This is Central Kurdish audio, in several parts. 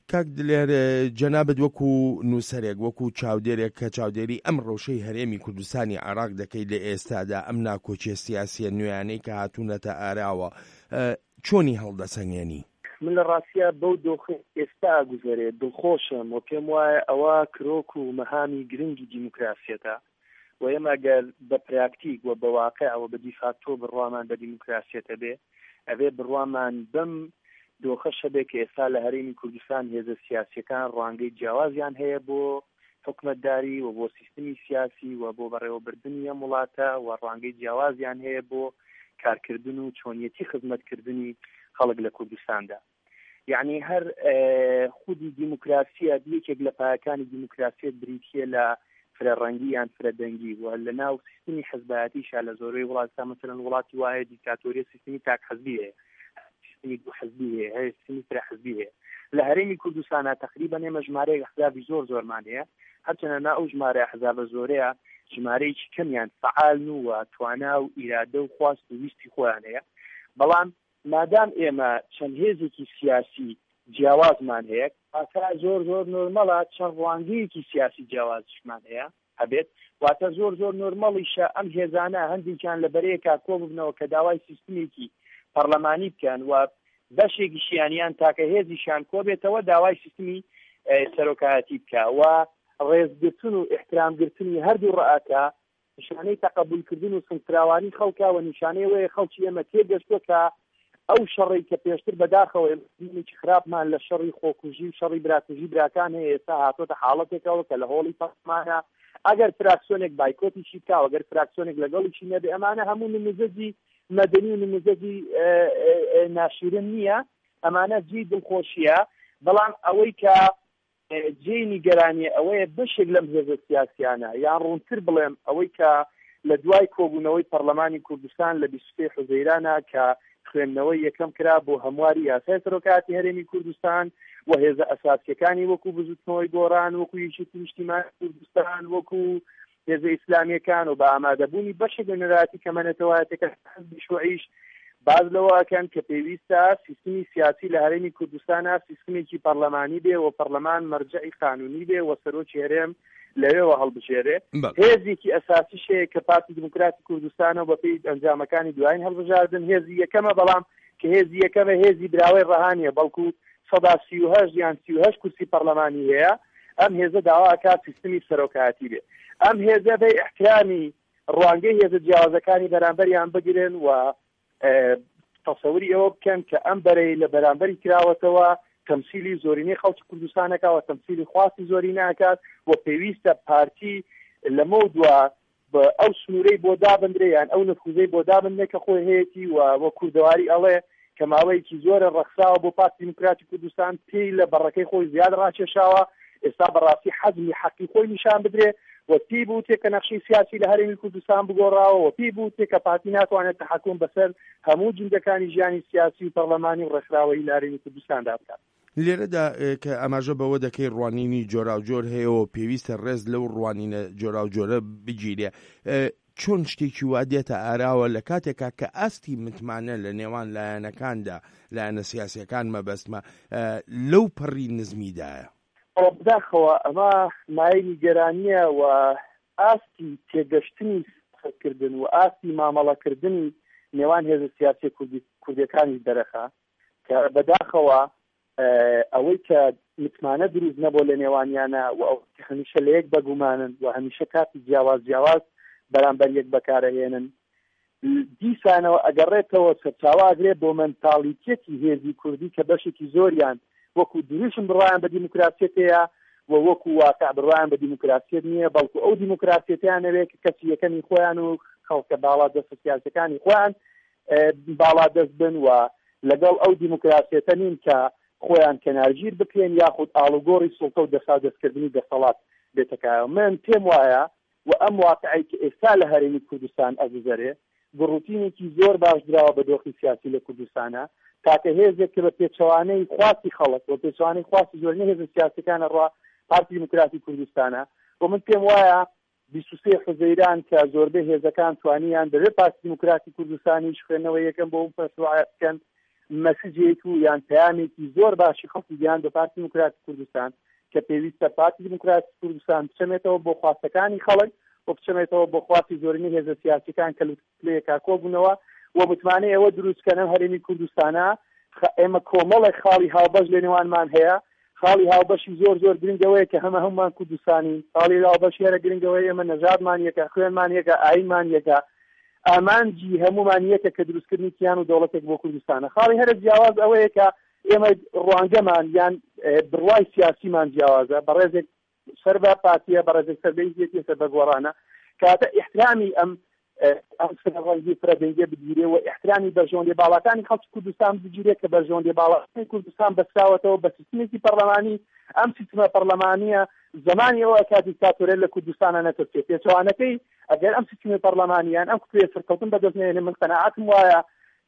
کاک دلێر جەنابەت وەکو نووسەرێک وەکو چاودێرێک کە چاودێری ئەم ڕەوشەی هەرێمی کوردستانی عێراق دەکەی لە ئێستادا ئەم ناکۆچیە سیاسیە نوێیانەی کە هاتوونەتە ئاراوە چۆنی هەڵدەسەنگێنی؟ من لە ڕاستیە بەو دۆخی ئێستا گوزارێت دڵخۆشم و پێم وایە ئەوە کرۆک و مەهامی گرنگی دیموکراسیەتە و ئێمە ئەگەر بە پراکتیک و بە واقع ئەوە بە دیفاکتۆ بڕوامان بە دیموکراسیەتە بێ ئەوێ بڕوامان بەم دۆخەشە بێ کە ئێستا لە هەرێمی کوردستان هێزە سیاسیەکان ڕوانگەی جیاوازیان هەیە بۆ حکومەتداری و بۆ سیستمی سیاسی و بۆ بەڕێوەبردننی ئەم وڵاتە و ڕوانگەی جیاوازیان هەیە بۆ کارکردن و چۆنیەتی خزمەتکردنی خەڵک لە کوردستاندا. یعنی هەر خودی دیموکراسیە یەکێک لە پایەکانی دیموکراسیەت بریتیە لە فرەڕەنگی یان فرەدەنگی و لە ناو سیستمی حەزبایەتیشا لە زۆربەی وڵاتە مثلەن وڵاتی وایە دیکتاتۆریە سیستمی تاک حەزبی هەیە، سیستمی دوو حەزبی هەیە، سیستمی فرە حەزبی هەیە. لە هەرێمی کوردستانە تقریبا ئێمە ژمارەی ئەحزابی زۆرمان هەیە، هەرچەندە نا ئەو ژمارە ئەحزابە زۆرەیە ژمارەیەکی کەمیان فعال و توانا و ئیرادە و خواست و ویستی خۆیان هەیە. بەڵام مادام ئێمە چەند هێزێکی سیاسی جیاوازمان هەیە واتە زۆر نۆرمەڵە چەند ڕوانگەیەکی سیاسی جیاوازشمان هەیە هەبێت، واتە زۆر نۆرمەڵیشە ئەم هێزانە هەندێکیان لە بەرەیەکا کۆ ببنەوە کە داوای سیستمێکی پەرلەمانی بکەن و بەشێکی شیانیان تاکە هێزیشان کۆ بێتەوە داوای سیستمی سەرۆکایەتی بکە و ڕێزگرتن و احترامگرتنی هەردوو ڕائەکە نیشانەی تەقەبولکردن و سنگفراوانی خەڵکە و نیشانەی وەیە خەڵکی ئێمە تێگەشتووە کە ئەو شەڕی کە پێشتر بەداخەوە ئێمەی خراپمان لە شەڕی خۆکوژی و شەڕی براکوژی براکان هەیە ئێستا هاتۆتە حاڵەتێکەوە کە لە هۆڵی پەرلەمانە ئەگەر فراکسیۆنێک بایکۆتیشی بکە ئەگەر فراکسیۆنێک لەگەڵیشی نەبێ ئەمانە هەموو نموزەجی مەدەنی و نموزەجی ناشرین نییە، ئەمانە جێی دڵخۆشیە. بەڵام ئەوەی کە جێی نیگەرانیە ئەوەیە بەشێک لەم هێزە سیاسیانە یان ڕوونتر بڵێم ئەوەی کە لە دوای کۆبوونەوەی پەرلەمانی کوردستان لە 23 حوزەیرانە کە خوێندنەوەی یەکەم کرا بۆ هەمواری یاسای سەرۆکاتی هەرێمی کوردستان و هێزە ئەساسیەکانی وەکو بزوتنەوەی گۆڕان وەکو یەکێتی نیشتیمانی کوردستان وەکو هێزە ئیسلامیەکان و بە ئامادەبوونی بەشێک لە نەراتی کەمەنەتەوایەتەکە حەزبی شوعیش باز لەوەکەن کە پێویستە سیستمی سیاسی لە هەرێمی کوردستانە سیستمێکی پەرلەمانی بێ و پەرلەمان مەرجعی قانونی بێ و سەرۆکی هەرێم لەوێەوە هەڵبژێرێ. هێزێکی ئەساسیش هەیە کە پارتی دموکراتی کوردستانە و بەپێی ئەنجامەکانی دوایین هەڵبژاردن هێزی یەکەمە، بەڵام کە هێزی یەکەمە هێزی براوەی ڕەهانیە بەڵکو 138 یان 38 کورسی پەرلەمانی هەیە. ئەم هێزە داواکات سیستمی سەرۆکایەتی بێ. ئەم هێزە بە احترامی ڕوانگەی هێزە جیاوازەکانی بەرامبەریان بگرن و تەسەووری ئەوە بکەن کە ئەم بەرەی لە بەرامبەری کراوەتەوە تەمسیلی زۆرینەی خەڵکی کوردستانەکە و تەمسیلی خواستی زۆری ناکات و پێویستە پارتی لەمە دووە بە ئەو سنوورەی بۆ دابندرێ یان ئەو نفوزەی بۆ دابندرێ کە خۆی هەیەی و کوردەواری ئەڵێ کە ماوەیەکی زۆرە ڕەخساوە بۆ پارتی دموکراتی کوردستان پێی لە بەڕەکەی خۆی زیاد ڕاکێشاوە، ئێستا بەڕاستی حەزمی حەقی خۆی نیشان بدرێ و پێی بوتێ کە نەخشەی سیاسی لە هەرێمی کوردستان بگۆڕاوە و پێی بوتێ کە پارتی ناتوانێت تەحەکوم بەسەر هەموو جندەکانی ژیانی سیاسی و پەرلەمانی و ڕێکخراوەی لە هەرێمی کوردستاندا بکات. لێرەدا کە ئەماژە بەوە دەکەی ڕوانینی جۆراوجۆر هەیە و پێویستە ڕێز لەو ڕوانینە جۆراوجۆرە بگیرێ، چۆن شتێکی وا دێتە ئاراوە لە کاتێکا کە ئاستی متمانە لە نێوان لایەنەکاندا لایەنە سیاسیەکان مەبەستمە لەو پەڕی نزمیدایە؟ بداخەوە ئەمە مای نیگەرانیە و ئاستی تێگەشتنی سەرکردن و ئاستی مامەڵەکردنی نێوان هێزە سیاسی کوردیەکانی دەرەخە کە بەداخەوە ئەوەی کە متمانە دروست نەبوو لە نێوانیانە و ئەو هەمیشە لە یەک بەگومانن و هەمیشە کاتی جیاواز بەرامبەر یەک بەکارەهێنن دیسانەوە ئەگەڕێتەوە سەرچاواگرێ بۆ مەنتاڵیتێتی هێزی کوردی کە بەشێکی زۆریان وەکو دروشم بڕوایان بە دیموکراسیەتەیە و وەکو واقع بڕوایان بە دیموکراسیەت نییە، بەڵکو ئەو دیموکراسیەتیان نەوێت کە کەسی یەکەمی خۆیان و خەڵکە باڵا دەستە سیاسەکانی خۆیان باڵا دەست بن و لەگەڵ ئەو دیموکراسیەتە نین کە خۆیان کەنارگیر بکرێن یاخود ئاڵوگۆڕی سوڵتە و دەستکردنی دەسەڵات بێتەکایەوە. من پێم وایە و ئەم واقعی کە ئێستا لە هەرێمی کوردستان ئەگوزارێ بڕوتینێکی زۆر باش دراوە بە دۆخی سیاسی لە کوردستانە تاکە هێزێک کە بە پێچەوانەی خواستی خەڵک و پێچەوانەی خواستی زۆرینەی هێزە سیاسەکانە ڕوا پارتی دموکراتی کوردستانە و من پێم وایە 23 حوزەیران کە زۆربەی هێزەکان توانیان دەبێت پارتی دموکراتی کوردستانیش خوێندنەوەی یەکەم بۆ پەرسوعە بکەن مەسیجێک و یان پەیامێکی زۆر باشی خەڵکی گەیاند بە پارتی دیموکراتی کوردستان کە پێویستە پارتی دیموکراتی کوردستان بچەمێتەوە بۆ خواستەکانی خەڵک و بچەمێتەوە بۆ خواستی زۆرینەی هێزە سیاسیەکان کە لەیەکا کۆبوونەوە و متمانەی ئەوە دروستکەنە هەرێمی کوردستانە ئێمە کۆمەڵێک خاڵی هاوبەش لە نێوانمان هەیە خاڵی هاوبەشی زۆر گرنگەوەیە کە هەمومان کوردستانی خاڵی هاوبەشی هەرە گرنگەوەی ئێمە نەژادمان یەکە خوێنمان یەکە ئاینمان یەکە ئامانجی هەمومان یەکە کە دروستکردنی کیان و دەوڵەتێک بۆ کوردستانە خاڵی هەرە جیاواز ئەوەیە کە ئێمە ڕوانگەمان یان بڕوای سیاسیمان جیاوازە بەڕێزێک سەر بە پاتیە بەڕێزێک سەربەیزێتی سەر بە گۆڕانە کاتە احترامی ئەم سەرڕەنگی فرەدەنگێ بگیرێ و احترامی بەرژەوەندێ باڵەکانی خەڵکی کوردستان بگیرێ کە بەرژەوەندێ باڵەکانی کوردستان بەستاوەتەوە بە سیستمێکی پەرلەمانی ئەم سیستمە پەرلەمانیە زمانی ئەوە کە دیکتاتۆرێت لە کوردستانە نەترسێت پێچەوانەکەی ئەگەر ئەم سیستمە پەرلەمانیان ئەم کوێ سەرکەوتن بەدەستنێنێ من قەناعەتم وایە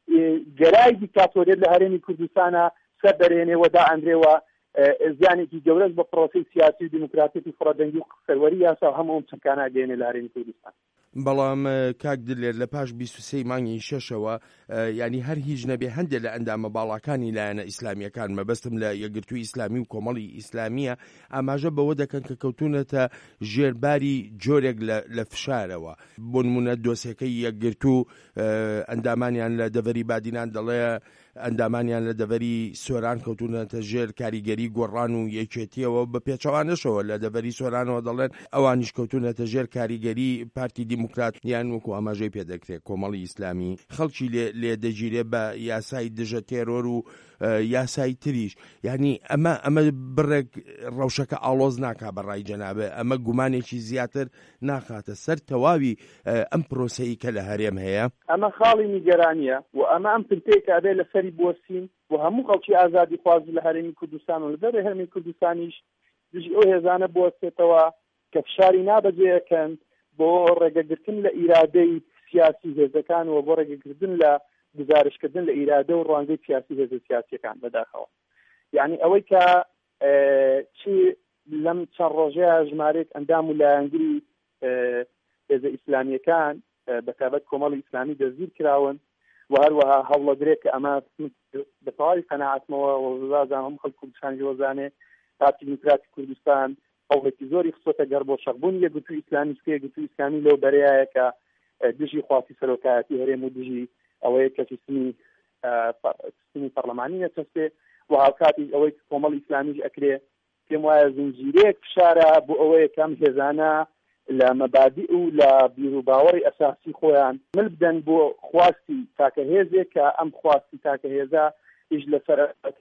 گەرای دیکتاتۆرێت لە هەرێمی کوردستانە سەر دەرێنێ و دائەنرێەوە زیانێکی گەورەش بە پرۆسەی سیاسی و دیموکراتیکی فڕەدەنگی و سەروەری یاسا و هەموو چەکانە گەێنێ لە هەرێمی کوردستان. بەڵام کاک دلێر لە پاش 23 مانگی شەشەوە ینی هەر هیچ نەبێ هەندێک لە ئەندامە باڵاکانی لایەنە ئیسلامیەکان مەبەستم لە یەکگرتووی ئیسلامی و کۆمەڵی ئیسلامیە ئاماژە بەوە دەکەن کە کەوتونەتە ژێرباری جۆرێک لە فشارەوە بۆ نمونە دۆسیەکەی یەکگرتوو ئەندامانیان لە دەڤەری بادینان دەڵێ ئەندامانیان لە دەڤەری سۆران کەوتونەتە ژێر کاریگەری گۆڕان و یەکێتیەوە بە پێچەوانەشەوە لە دەڤەری سۆرانەوە دەڵێن ئەوانیش کەوتونەتە ژێر کاریگەری پارتی دیموکرات یان وەکو ئاماژەی پێدەکرێت کۆمەڵی ئیسلامی خەڵکی لێ دەگیرێ بە یاسای دژە تێرۆر و یاسای تریش یعنی ئەمە بڕێک ڕەوشەکە ئاڵۆز ناکا بەڕای جەنابێ ئەمە گومانێکی زیاتر ناخاتە سەر تەواوی ئەم پرۆسەی کە لە هەرێم هەیە ئەمە خاڵی نیگەرانیە و ئەمە ئەم پرتەیە کە ئەبێ لەسەری بوەستین و هەموو خەڵکی ئازادی خواز لە هەرێمی کوردستان و لەبەر هەرێمی کوردستانیش دژی ئەو هێزانە بوەستێتەوە کە فشاری نابەجێیەکەن بۆ ڕێگەگرتن لە ئیرادەی سیاسی هێزەکان و بۆ ڕێگەگرتن لە گزارشکردن لە ئیرادە و ڕوانگەی سیاسی هێزە سیاسیەکان بەداخەوە یعنی ئەوەی کە چی لەم چەند ڕۆژەیە ژمارەیەک ئەندام و لایەنگری هێزە ئیسلامیەکان بەتابەت کۆمەڵی ئیسلامی دەستگیر کراون و هەروەها هەوڵەدرێت کە ئەمە بەتەواوی قەناعەتمەوە وەزازان هەموو خەڵک کوردستانی وەزانێ پارتی دیموکراتی کوردستان هەوڵێکی زۆری خسۆتە گەر بۆ شەڕبوونی یەکگرتووی ئیسلامی یەکگرتووی ئیسلامی لەو بەرەیایە کە دژی خواستی سەرۆکایەتی هەرێم و دژی ئەوەیە کە سیستمی پەرلەمانی نەچەستێ و هاوکاتی ئەوەی کۆمەڵ ئیسلامیش ئەکرێ پێم وایە زنجیرەیەک فشارە بۆ ئەوەیە کەم هێزانە لە مەبادی و لە بیرروباوەڕی ئەساسی خۆیان مل بدەن بۆ خواستی تاکە هێزێک کە ئەم خواستی تاکە هێزە ئیش لەسەر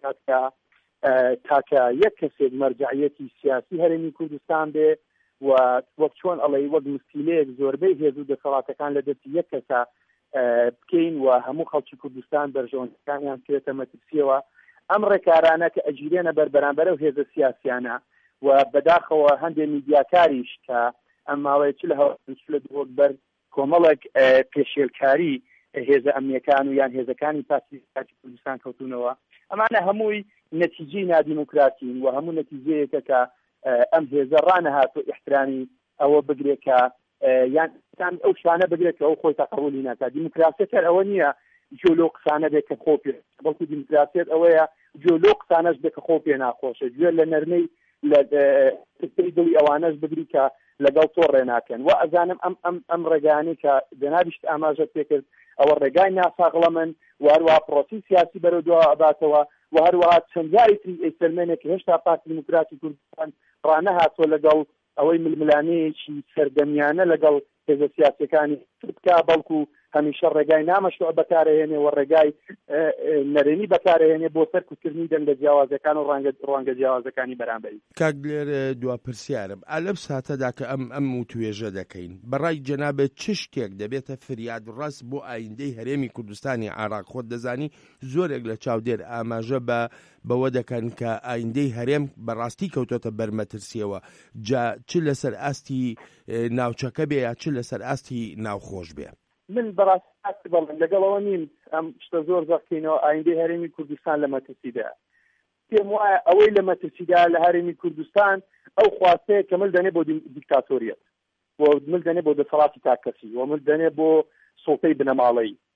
تاکە یەک کەسێک مەرجعیەتی سیاسی هەرێمی کوردستان بێ و وەک چۆن ئەڵێ وەک مستیلەیەک زۆربەی هێز و دەسەڵاتەکان لە دەستی یەک کەسە بکەین و هەموو خەڵکی کوردستان بەرژەوەندەکانیان کرێتە مەترسیەوە ئەم ڕێکارانە کە ئەگیرێنە بەرامبەرە و هێزە سیاسیانە و بەداخەوە هەندێک میدیاکاریش کە ئەم ماوەیە چ لە هەوڵ وەک بەر کۆمەڵێک پێشێلکاری هێزە ئەمنیەکان و یان هێزەکانی پارتی کوردستان کەوتونەوە ئەمانە هەمووی نەتیجەی نادیموکراتین و هەموو نەتیجەیەکە کە ئەم هێزە ڕانەهاتوو احترامی ئەوە بگرێت کە یان ئەو شانە بگرێت کە ئەو خۆی تەقبولی ناکات دیموکراسیەت ئەوە نییە جۆلۆ قسانە بێت کە خۆ پێ بەڵکو دیموکراسیەت ئەوەیە جۆلۆ قسانەش بێت کە خۆ پێ ناخۆشە گوێ لە نەرمەی لە دڵی ئەوانەش بگری کە لەگەڵ تۆ ڕێناکەن و ئەزانم ئەم ڕێگانی کە دەنابیشت ئاماژەت پێکرد ئەوە ڕێگای ناساغڵەمن و هەروەها پرۆسی سیاسی بەرەو دووە ئەباتەوە و هەروەها چەند جاری تری ئەیسەرمێنێک هێشتا پارتی دیموکراتی کوردستان ڕانەهاتوە لەگەڵ ئەوەی ململانەیەکی سەردەمیانە لەگەڵ هێزە سیاسیەکانی بکا بەڵکو هەمیشە ڕێگای نامەشروع بەکارهێنێ و ڕێگای نەرێنی بەکارهێنێ بۆ سەرکوتکردنی دەنگە جیاوازەکان و ڕوانگە جیاوازەکانی بەرامبەری. کاک لێرە دوا پرسیارم ئەلەم ساتەدا کە ئەم توێژە دەکەین بەڕای جەنابێت چ شتێک دەبێتە فریاد ڕاست بۆ ئایندەی هەرێمی کوردستانی عێراق خۆت دەزانی زۆرێک لە چاودێر ئاماژە بەوە دەکەن کە ئایندەی هەرێم بەڕاستی کەوتۆتە بەرمەترسیەوە جا چ لەسەر ئاستی ناوچەکە بێ یا چ لەسەر ئاستی ناوخۆش بێ. من بەڕاستی بەڵێن لەگەڵەوە نیم ئەم شتە زۆر زەقینەوە ئایندەی هەرێمی کوردستان لە مەترسیدا پێم وایە ئەوەی لە مەترسیدا لە هەرێمی کوردستان ئەو خواستەیە کە مل دەنێ بۆ دیکتاتۆریەت و مل دەنێ بۆ دەسەڵاتی تاکەسی و مل دەنێ بۆ سڵتەی بنەماڵەیی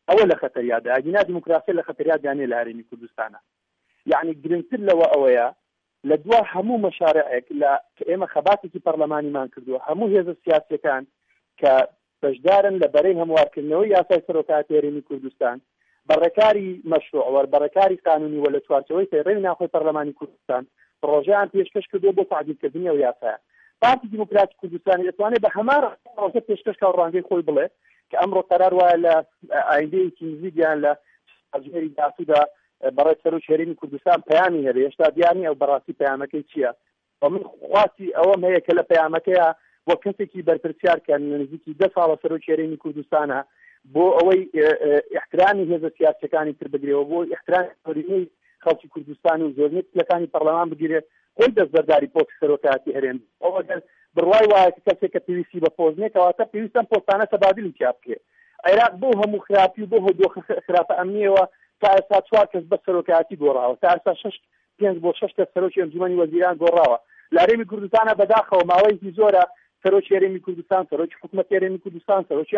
ئەوە لە خەتەریادا ئاگینا دیموکراسی لە خەتەریادانێ لە هەرێمی کوردستانە. یعنی گرنگتر لەوە ئەوەیە لە دوای هەموو مەشارەعێک کە ئێمە خەباتێکی پەرلەمانیمان کردووە هەموو هێزە سیاسیەکان کە بەشدارن لە بەرەی هەموارکردنەوەی یاسای سەرۆکاتی هەرێمی کوردستان بەڕێکاری مەشروع بەڕێکاری قانونی و لە چوارچەوەی پەیڕەوی ناخۆی پەرلەمانی کوردستان پرۆژەیان پێشکەش کردووە بۆ تعدیلکردنی ئەو یاسایە. پارتی دیموکراتی کوردستانی دەتوانێت بە هەمان ڕۆژە پێشکەش کە ڕانگەی خۆی بڵێ کە ئەمڕۆ قەرار وایە لە ئایندەیەکی نزیکیان لە سەرژێری داهاتوودا بەڕێ سەرۆک هەرێمی کوردستان پەیامی هەبێ. هێشتا دیانی ئەو بەڕاستی پەیامەکەی چییە؟ من خواسی ئەوەم هەیە کە لە پەیامەکەیە بۆ کەسێکی بەرپرسیار کە نزیکی 10 ساڵە سەرۆک هەرێمی کوردستانە بۆ ئەوەی احترامی هێزە سیاسیەکانی تر بگرێەوە بۆ احترامی زۆرینەی خەڵکی کوردستان و زۆرینەی پلەکانی پەرلەمان بگیرێ خۆی دەستبەرداری پۆستی سەرۆکایەتی هەرێم. ئەوە بڕوای وایە کە کەسێک کە پێویستی بە پۆزنێ کەواتە پێویستم پۆستانە تەبادیلی تیا بکرێ. عێراق بۆ هەموو خراپی و بۆ هەدۆخ خراپە ئەمنیەوە تا ئێستا 4 کەس بە سەرۆکایەتی گۆڕاوە، تا ئێستا 5 بۆ 6 کەس سەرۆکی ئەنجومەنی وەزیران گۆڕاوە. لە هەرێمی کوردستانە بەداخەوە ماوەیەکی زۆرە سەرۆکی هەرێمی کوردستان، سەرۆکی حکوومەتی هەرێمی کوردستان، سەرۆکی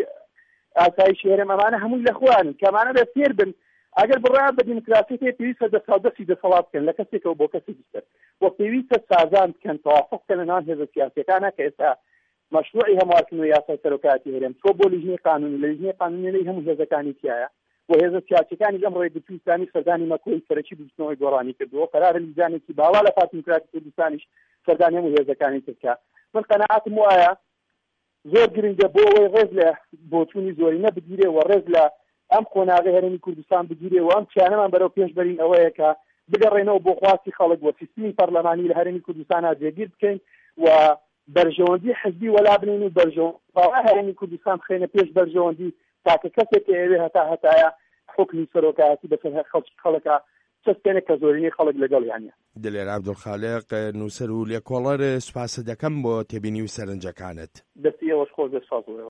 ئاسایشی هەرێم ئەمانە هەمووی لەخوانن کە ئەمانە بە فێر بن ئەگەر بڕیان بە دیموکراسی پێویستە دەستی دەسەڵات بکەن لە کەسێکەوە بۆ کەسێکی تر و پێویستە سازان بکەن تەوافق بکەن لەناو هێزە سیاسیەکانە کە ئێستا مەشروعی هەموارکردنەوەی یاسای سەرۆکایەتی هەرێم تۆ بۆ لیژنەی قانونی لە لیژنەی قانونی هەموو هێزەکانی تایە و هێزە سیاسیەکانی ئەم ڕێگەی ئیسلامی سەردانی مەکۆی سەرەکی بچنەوەی گۆڕانی کردووە قەرارە لیژانێکی باوا لە پارتی دیموکراتی کوردستانیش سەردانی هەموو هێزەکانی ترکە. من قەناعەتم وایە زۆر گرنگە بۆ ئەوەی ڕێز لە بۆچوونی زۆرینە بگیرێ و ڕێز لە ئەم قۆناغی هەرێمی کوردستان بگیرێ و ئەم چیانەمان بەرەو پێش بەرین ئەوەیە کە بگەڕێنەوە بۆ خواستی خەڵک وە سیستمی پەرلەمانی لە هەرێمی کوردستانە جێگیر بکەین و بەرژەوەندی حزبی وەلا بنین و بەرژەوەندی هەرێمی کوردستان بخەینە پێش بەرژەوەندی تاکە کەسێک ئەوێ هەتایە حکمی سەرۆکایەتی بەسەر خەڵکە چەستێنێک کە زۆرینەی خەڵک لەگەڵ یانە. دلێر عەبدولخالق نووسەر و لێکۆڵەر سوپاس دەکەم بۆ تێبینی و سەرنجەکانت. دەستی ئەوەش خۆش بێ.